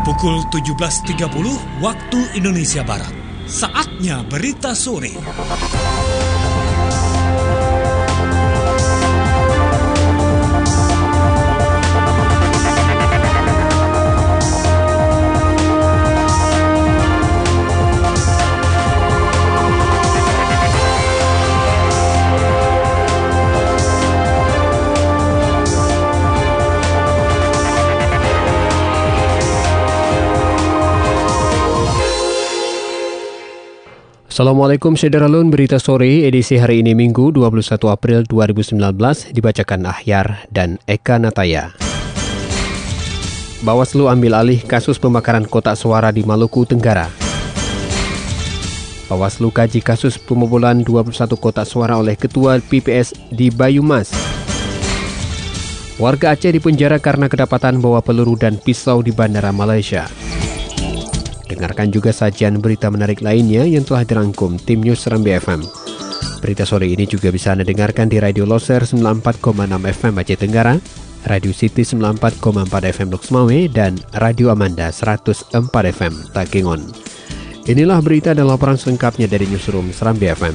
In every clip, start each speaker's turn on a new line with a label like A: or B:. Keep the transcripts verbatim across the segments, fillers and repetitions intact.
A: Pukul tujuh belas tiga puluh waktu Indonesia Barat. Saatnya berita sore.
B: Assalamualaikum Syederalun, berita sore edisi hari ini Minggu dua puluh satu April dua ribu sembilan belas dibacakan Ahyar dan Eka Nataya. Bawaslu ambil alih kasus pembakaran kotak suara di Maluku Tenggara. Bawaslu kaji kasus pembobolan dua puluh satu kotak suara oleh Ketua P P S di Bayumas. Warga Aceh dipenjara karena kedapatan bawa peluru dan pisau di Bandara Malaysia. Dengarkan juga sajian berita menarik lainnya yang telah dirangkum tim News Serambi F M. Berita sore ini juga bisa Anda dengarkan di Radio Loser sembilan puluh empat koma enam F M Aceh Tenggara, Radio City sembilan puluh empat koma empat F M Lok Semawe, dan Radio Amanda seratus empat F M Takengon. Inilah berita dan laporan selengkapnya dari Newsroom Serambi F M.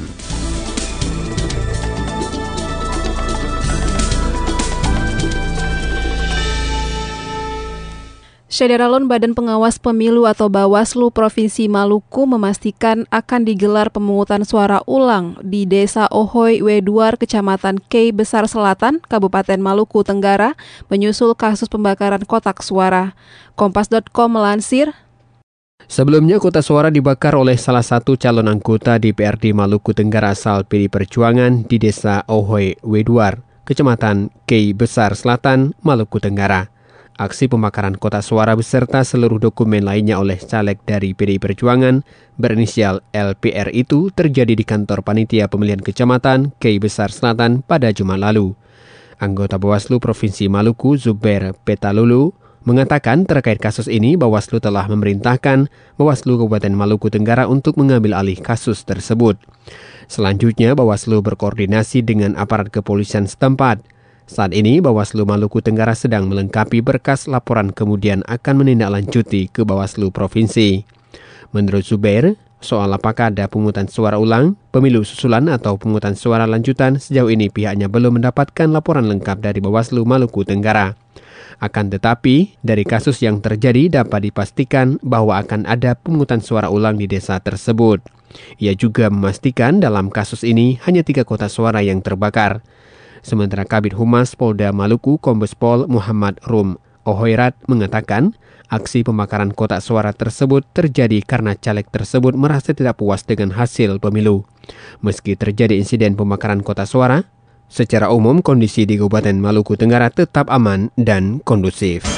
C: Syederalun, Badan Pengawas Pemilu atau Bawaslu Provinsi Maluku memastikan akan digelar pemungutan suara ulang di Desa Ohoy Weduar, Kecamatan Kei Besar Selatan, Kabupaten Maluku Tenggara, menyusul kasus pembakaran kotak suara. Kompas titik com melansir,
B: sebelumnya kotak suara dibakar oleh salah satu calon anggota D P R D Maluku Tenggara asal P D I Perjuangan di Desa Ohoy Weduar, Kecamatan Kei Besar Selatan, Maluku Tenggara. Aksi pembakaran kotak suara beserta seluruh dokumen lainnya oleh caleg dari P D I Perjuangan berinisial L P R itu terjadi di kantor Panitia Pemilihan Kecamatan Kei Besar Selatan pada Jumat lalu. Anggota Bawaslu Provinsi Maluku, Zubair Petalulu, mengatakan terkait kasus ini Bawaslu telah memerintahkan Bawaslu Kabupaten Maluku Tenggara untuk mengambil alih kasus tersebut. Selanjutnya Bawaslu berkoordinasi dengan aparat kepolisian setempat. Saat ini Bawaslu Maluku Tenggara sedang melengkapi berkas laporan kemudian akan menindaklanjuti ke Bawaslu Provinsi. Menurut Zubair, soal apakah ada pemungutan suara ulang, pemilu susulan atau pemungutan suara lanjutan, sejauh ini pihaknya belum mendapatkan laporan lengkap dari Bawaslu Maluku Tenggara. Akan tetapi, dari kasus yang terjadi dapat dipastikan bahwa akan ada pemungutan suara ulang di desa tersebut. Ia juga memastikan dalam kasus ini hanya tiga kotak suara yang terbakar. Sementara Kabid Humas Polda Maluku Kombes Pol Muhammad Rum Ohoirat mengatakan aksi pembakaran kotak suara tersebut terjadi karena caleg tersebut merasa tidak puas dengan hasil pemilu. Meski terjadi insiden pembakaran kotak suara, secara umum kondisi di Kabupaten Maluku Tenggara tetap aman dan kondusif.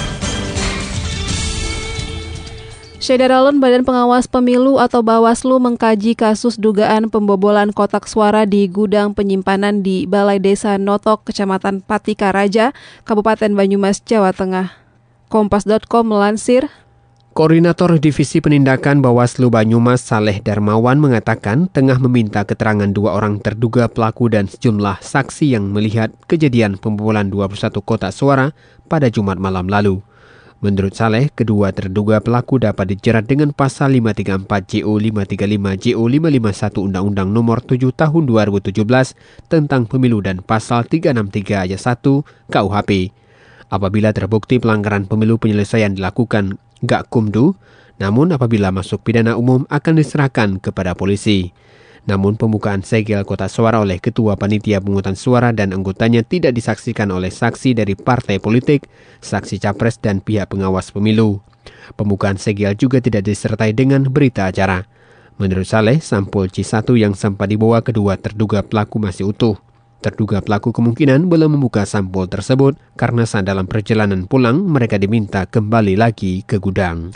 C: Syederalun, Badan Pengawas Pemilu atau Bawaslu mengkaji kasus dugaan pembobolan kotak suara di gudang penyimpanan di Balai Desa Notok, Kecamatan Patikaraja, Kabupaten Banyumas, Jawa Tengah. Kompas titik com melansir,
B: Koordinator Divisi Penindakan Bawaslu Banyumas Saleh Darmawan mengatakan tengah meminta keterangan dua orang terduga pelaku dan sejumlah saksi yang melihat kejadian pembobolan dua puluh satu kotak suara pada Jumat malam lalu. Menurut Saleh, kedua terduga pelaku dapat dijerat dengan pasal lima tiga empat J O lima tiga lima J O lima lima satu Undang-Undang Nomor tujuh Tahun dua ribu tujuh belas tentang Pemilu dan pasal tiga enam tiga Ayat satu K U H P. Apabila terbukti pelanggaran pemilu penyelesaian dilakukan Gakumdu, namun apabila masuk pidana umum akan diserahkan kepada polisi. Namun pembukaan segel kotak suara oleh Ketua Panitia Pemungutan Suara dan anggotanya tidak disaksikan oleh saksi dari partai politik, saksi capres dan pihak pengawas pemilu. Pembukaan segel juga tidak disertai dengan berita acara. Menurut Saleh, sampul C satu yang sempat dibawa kedua terduga pelaku masih utuh. Terduga pelaku kemungkinan belum membuka sampul tersebut karena saat dalam perjalanan pulang mereka diminta kembali lagi ke gudang.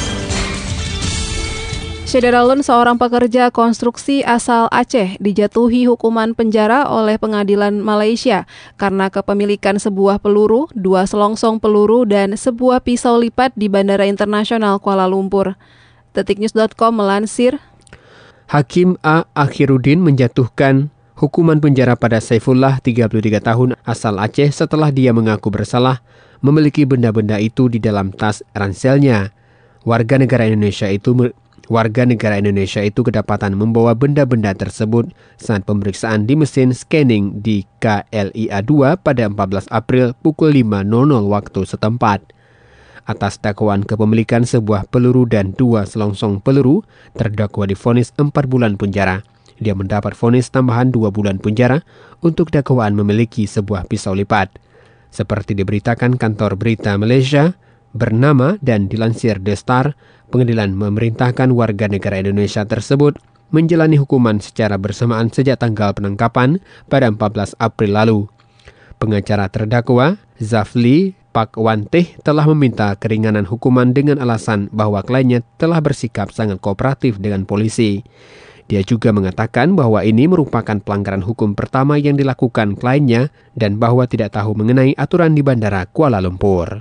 C: Syederalun, seorang pekerja konstruksi asal Aceh dijatuhi hukuman penjara oleh pengadilan Malaysia karena kepemilikan sebuah peluru, dua selongsong peluru, dan sebuah pisau lipat di Bandara Internasional Kuala Lumpur. Detiknews titik com melansir,
B: Hakim A. Akhiruddin menjatuhkan hukuman penjara pada Saifullah, tiga puluh tiga tahun, asal Aceh setelah dia mengaku bersalah memiliki benda-benda itu di dalam tas ranselnya. Warga negara Indonesia itu warga negara Indonesia itu kedapatan membawa benda-benda tersebut saat pemeriksaan di mesin scanning di K L I A dua pada empat belas April pukul lima waktu setempat. Atas dakwaan kepemilikan sebuah peluru dan dua selongsong peluru, terdakwa divonis empat bulan penjara. Dia mendapat vonis tambahan dua bulan penjara untuk dakwaan memiliki sebuah pisau lipat. Seperti diberitakan kantor berita Malaysia bernama dan dilansir The Star, pengadilan memerintahkan warga negara Indonesia tersebut menjalani hukuman secara bersamaan sejak tanggal penangkapan pada empat belas April lalu. Pengacara terdakwa, Zafli Pak Wanteh, telah meminta keringanan hukuman dengan alasan bahwa kliennya telah bersikap sangat kooperatif dengan polisi. Dia juga mengatakan bahwa ini merupakan pelanggaran hukum pertama yang dilakukan kliennya dan bahwa tidak tahu mengenai aturan di Bandara Kuala Lumpur.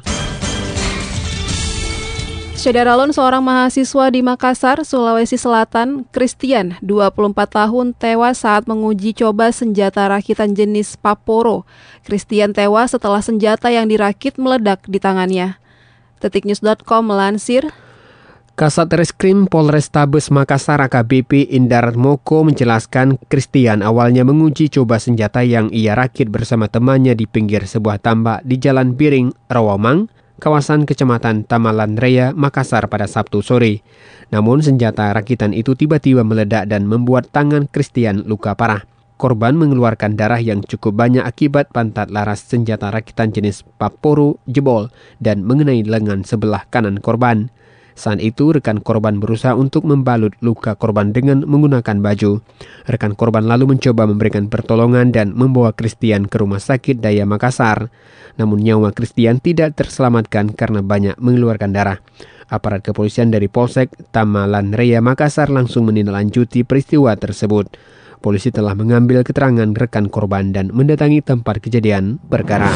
C: Syederalun, seorang mahasiswa di Makassar, Sulawesi Selatan, Christian, dua puluh empat tahun, tewas saat menguji coba senjata rakitan jenis Paporo. Christian tewas setelah senjata yang dirakit meledak di tangannya. Detiknews dot com melansir,
B: Kasat Reskrim Polrestabes Makassar A K B P Indar Moko menjelaskan Christian awalnya menguji coba senjata yang ia rakit bersama temannya di pinggir sebuah tambak di Jalan Biring, Rawamang, kawasan Kecamatan Tamalan Raya, Makassar pada Sabtu sore. Namun senjata rakitan itu tiba-tiba meledak dan membuat tangan Christian luka parah. Korban mengeluarkan darah yang cukup banyak akibat pantat laras senjata rakitan jenis Paporo jebol dan mengenai lengan sebelah kanan korban. Saat itu, rekan korban berusaha untuk membalut luka korban dengan menggunakan baju. Rekan korban lalu mencoba memberikan pertolongan dan membawa Christian ke Rumah Sakit Daya Makassar. Namun nyawa Christian tidak terselamatkan karena banyak mengeluarkan darah. Aparat kepolisian dari Polsek Tamalan Raya Makassar langsung menindaklanjuti peristiwa tersebut. Polisi telah mengambil keterangan rekan korban dan mendatangi tempat kejadian perkara.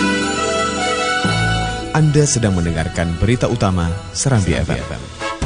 D: Anda sedang mendengarkan berita utama Serambi F M.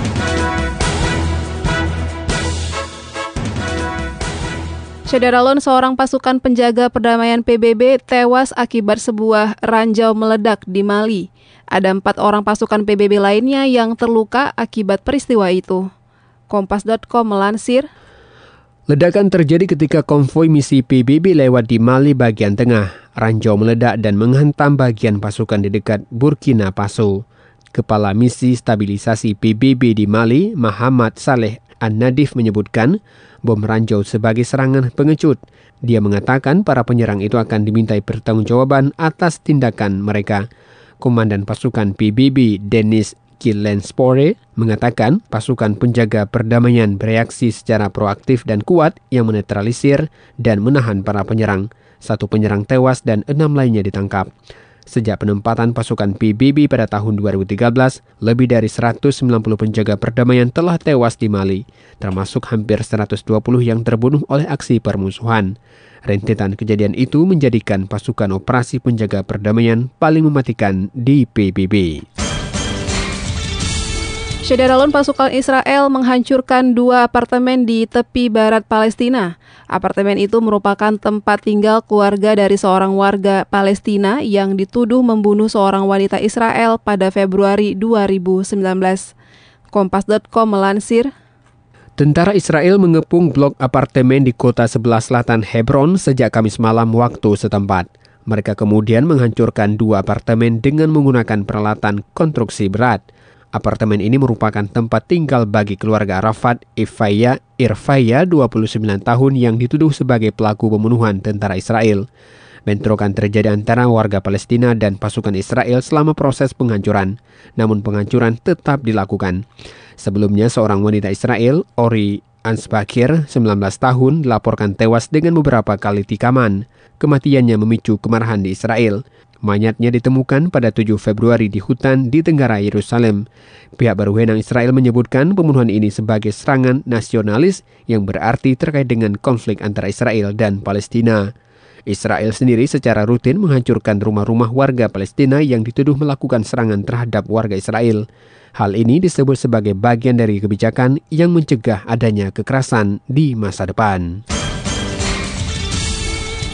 C: Syederalun, seorang pasukan penjaga perdamaian P B B tewas akibat sebuah ranjau meledak di Mali. Ada empat orang pasukan P B B lainnya yang terluka akibat peristiwa itu. Kompas dot com melansir,
B: ledakan terjadi ketika konvoi misi P B B lewat di Mali bagian tengah. Ranjau meledak dan menghantam bagian pasukan di dekat Burkina Faso. Kepala Misi Stabilisasi P B B di Mali, Muhammad Saleh An-Nadif, menyebutkan bom ranjau sebagai serangan pengecut. Dia mengatakan para penyerang itu akan dimintai pertanggungjawaban atas tindakan mereka. Komandan pasukan P B B, Denis Kilenspore, mengatakan pasukan penjaga perdamaian bereaksi secara proaktif dan kuat yang menetralisir dan menahan para penyerang. Satu penyerang tewas dan enam lainnya ditangkap. Sejak penempatan pasukan P B B pada tahun dua ribu tiga belas, lebih dari seratus sembilan puluh penjaga perdamaian telah tewas di Mali, termasuk hampir seratus dua puluh yang terbunuh oleh aksi permusuhan. Rentetan kejadian itu menjadikan pasukan operasi penjaga perdamaian paling mematikan di P B B.
C: Syederalun, pasukan Israel menghancurkan dua apartemen di tepi barat Palestina. Apartemen itu merupakan tempat tinggal keluarga dari seorang warga Palestina yang dituduh membunuh seorang wanita Israel pada Februari dua ribu sembilan belas. Kompas dot com melansir,
B: tentara Israel mengepung blok apartemen di kota sebelah selatan Hebron sejak Kamis malam waktu setempat. Mereka kemudian menghancurkan dua apartemen dengan menggunakan peralatan konstruksi berat. Apartemen ini merupakan tempat tinggal bagi keluarga Rafat Ifaya Irfaya, dua puluh sembilan tahun, yang dituduh sebagai pelaku pembunuhan tentara Israel. Bentrokan terjadi antara warga Palestina dan pasukan Israel selama proses penghancuran. Namun penghancuran tetap dilakukan. Sebelumnya seorang wanita Israel, Ori Ansbakir, sembilan belas tahun, dilaporkan tewas dengan beberapa kali tikaman. Kematiannya memicu kemarahan di Israel. Mayatnya ditemukan pada tujuh Februari di hutan di tenggara Yerusalem. Pihak berwenang Israel menyebutkan pembunuhan ini sebagai serangan nasionalis yang berarti terkait dengan konflik antara Israel dan Palestina. Israel sendiri secara rutin menghancurkan rumah-rumah warga Palestina yang dituduh melakukan serangan terhadap warga Israel. Hal ini disebut sebagai bagian dari kebijakan yang mencegah adanya kekerasan di masa depan.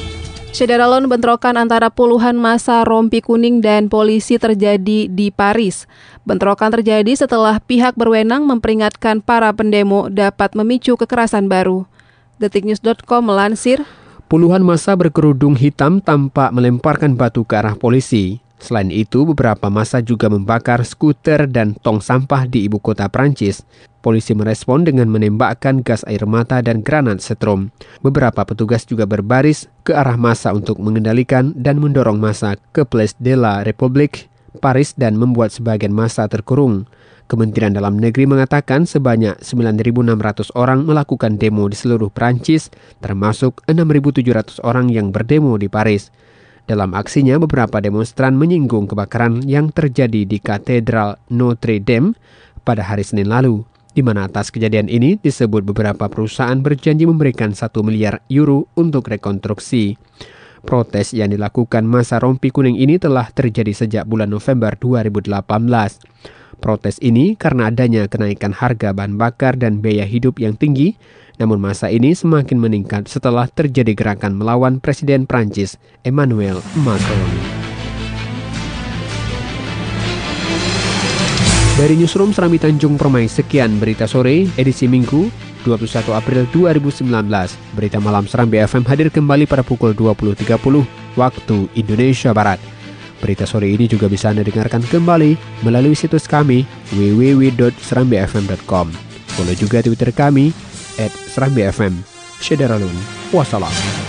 C: Syederalun, bentrokan antara puluhan massa rompi kuning dan polisi terjadi di Paris. Bentrokan terjadi setelah pihak berwenang memperingatkan para pendemo dapat memicu kekerasan baru. detiknews dot com melansir,
B: puluhan massa berkerudung hitam tampak melemparkan batu ke arah polisi. Selain itu, beberapa massa juga membakar skuter dan tong sampah di ibu kota Prancis. Polisi merespon dengan menembakkan gas air mata dan granat setrum. Beberapa petugas juga berbaris ke arah massa untuk mengendalikan dan mendorong massa ke Place de la République, Paris, dan membuat sebagian massa terkurung. Kementerian Dalam Negeri mengatakan sebanyak sembilan ribu enam ratus orang melakukan demo di seluruh Prancis, termasuk enam ribu tujuh ratus orang yang berdemo di Paris. Dalam aksinya, beberapa demonstran menyinggung kebakaran yang terjadi di Katedral Notre Dame pada hari Senin lalu, di mana atas kejadian ini disebut beberapa perusahaan berjanji memberikan satu miliar euro untuk rekonstruksi. Protes yang dilakukan massa rompi kuning ini telah terjadi sejak bulan November dua ribu delapan belas. Protes ini karena adanya kenaikan harga bahan bakar dan biaya hidup yang tinggi, namun masa ini semakin meningkat setelah terjadi gerakan melawan Presiden Prancis Emmanuel Macron. Dari Newsroom Serambi Tanjung Permai, sekian berita sore edisi Minggu dua puluh satu April dua ribu sembilan belas. Berita malam Serambi F M hadir kembali pada pukul dua puluh tiga puluh waktu Indonesia Barat. Berita sore ini juga bisa Anda dengarkan kembali melalui situs kami w w w dot serambi f m dot com. Follow juga Twitter kami at serambi f m. Syederalun. Wassalam.